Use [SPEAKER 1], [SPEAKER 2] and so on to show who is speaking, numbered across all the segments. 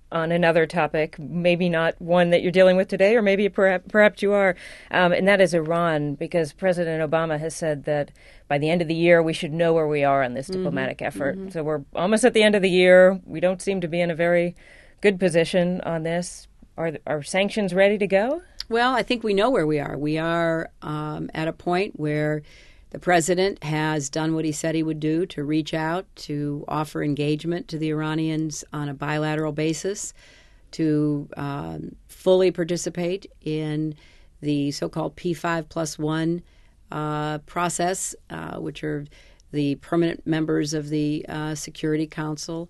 [SPEAKER 1] on another topic, maybe not one that you're dealing with today, or maybe perhaps you are, and that is Iran, because President Obama has said that by the end of the year we should know where we are on this diplomatic effort. So we're almost at the end of the year. We don't seem to be in a very good position on this. Are sanctions ready to go?
[SPEAKER 2] Well, I think we know where we are. We are at a point where the president has done what he said he would do to reach out, to offer engagement to the Iranians on a bilateral basis, to fully participate in the so-called P5+1 process, which are the permanent members of the Security Council,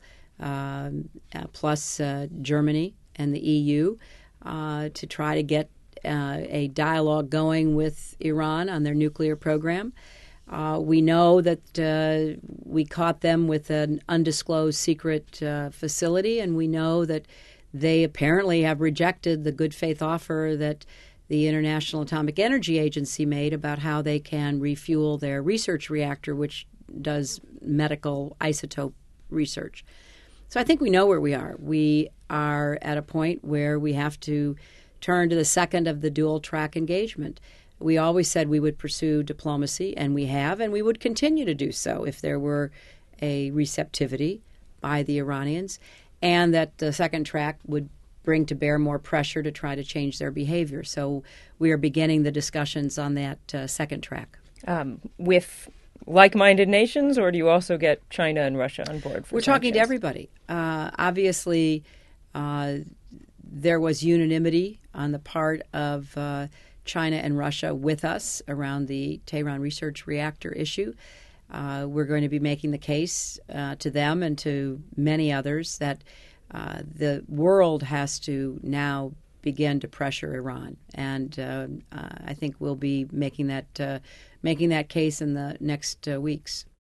[SPEAKER 2] plus Germany and the EU, to try to get a dialogue going with Iran on their nuclear program. We know that we caught them with an undisclosed secret facility, and we know that they apparently have rejected the good faith offer that the International Atomic Energy Agency made about how they can refuel their research reactor, which does medical isotope research. So I think we know where we are. We are at a point where we have to turn to the second of the dual-track engagement. We always said we would pursue diplomacy, and we have, and we would continue to do so if there were a receptivity by the Iranians, and that the second track would bring to bear more pressure to try to change their behavior. So we are beginning the discussions on that second track.
[SPEAKER 1] With like-minded nations, or do you also get China and Russia on board for
[SPEAKER 2] We're talking to
[SPEAKER 1] sanctions?
[SPEAKER 2] everybody. Obviously, there was unanimity on the part of China and Russia with us around the Tehran research reactor issue. We're going to be making the case to them and to many others that the world has to now begin to pressure Iran, and I think we'll be making that case in the next weeks.